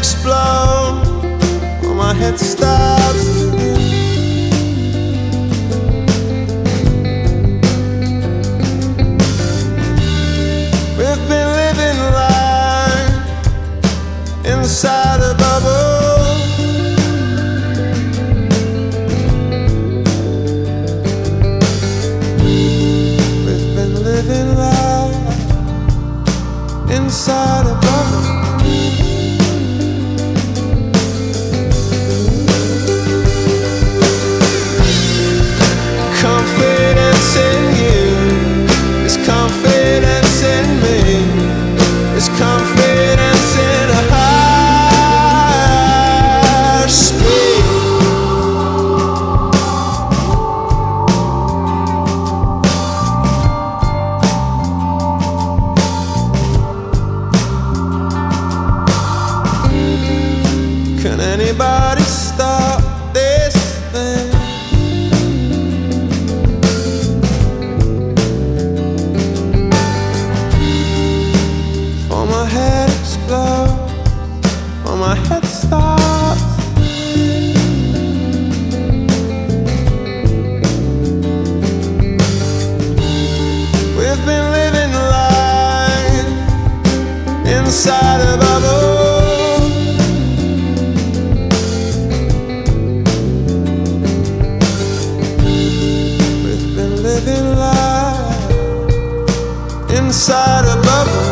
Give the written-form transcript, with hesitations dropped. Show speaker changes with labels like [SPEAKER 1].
[SPEAKER 1] explode or my head stops to beat. We've been living life inside a bubble. We've been living life inside a bubble. Confidence in you is confidence in me, is confidence in a higher speed. Can anybody stop this thing? For my head explodes, for my head stops. We've been living life inside a bubble. Living life inside a bubble.